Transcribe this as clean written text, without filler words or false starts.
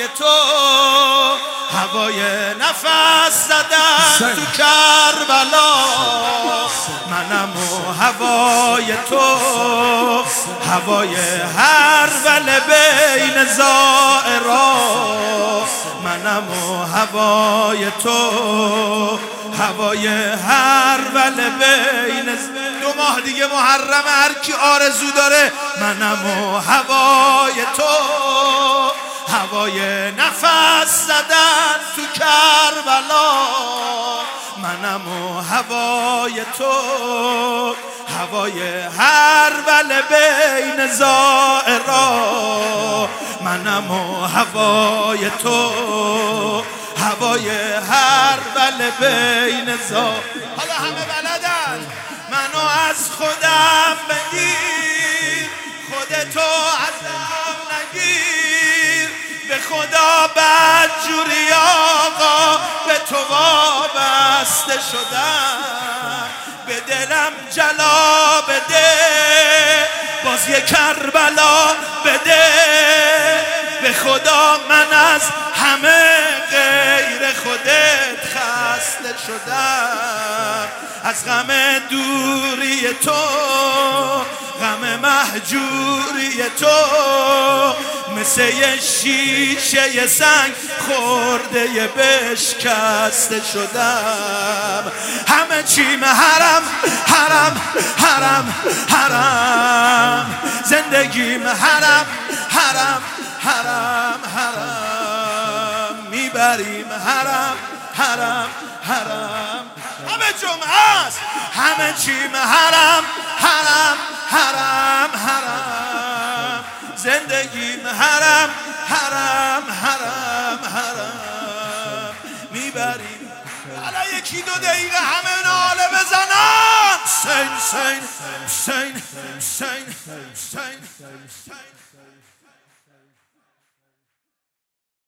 هوای تو، هوای نفس زدن تو کربلا. منم و هوای تو، هوای هر ول بین زائرا. منم و هوای تو، هوای هر ول بین 2 ماه دیگه محرم، هر کی آرزو داره. منم و هوای تو، هوای نفس زدن تو کربلا. منم و هوای تو، هوای هر ول بین زائرا. منم و هوای تو، هوای هر ول بین زائرا. حالا همه بلدن. منو از خودم بگیر، خودتو ازم نگیر. به خدا بدجوری آقا، به تو وابسته شدم. به دلم جلا بده، باز یه کربلا بده. به خدا من از همه غیر خودت خسته شدم. از غم دوری تو، غم مهجوری تو، مثل یه شیشه سنگ خورده بشکسته شدم. همه چیم حرم حرم حرم حرم، زندگیم حرم حرم حرم حرم، میبریم حرم حرم حرم. همه جمعه است، همه چیم حرم حرم حرم حرم، زندگیم حرم حرم حرم حرم، میبریم. حالا 1-2 دقیقه همه ناله بزنن. حسین حسین حسین حسین حسین حسین.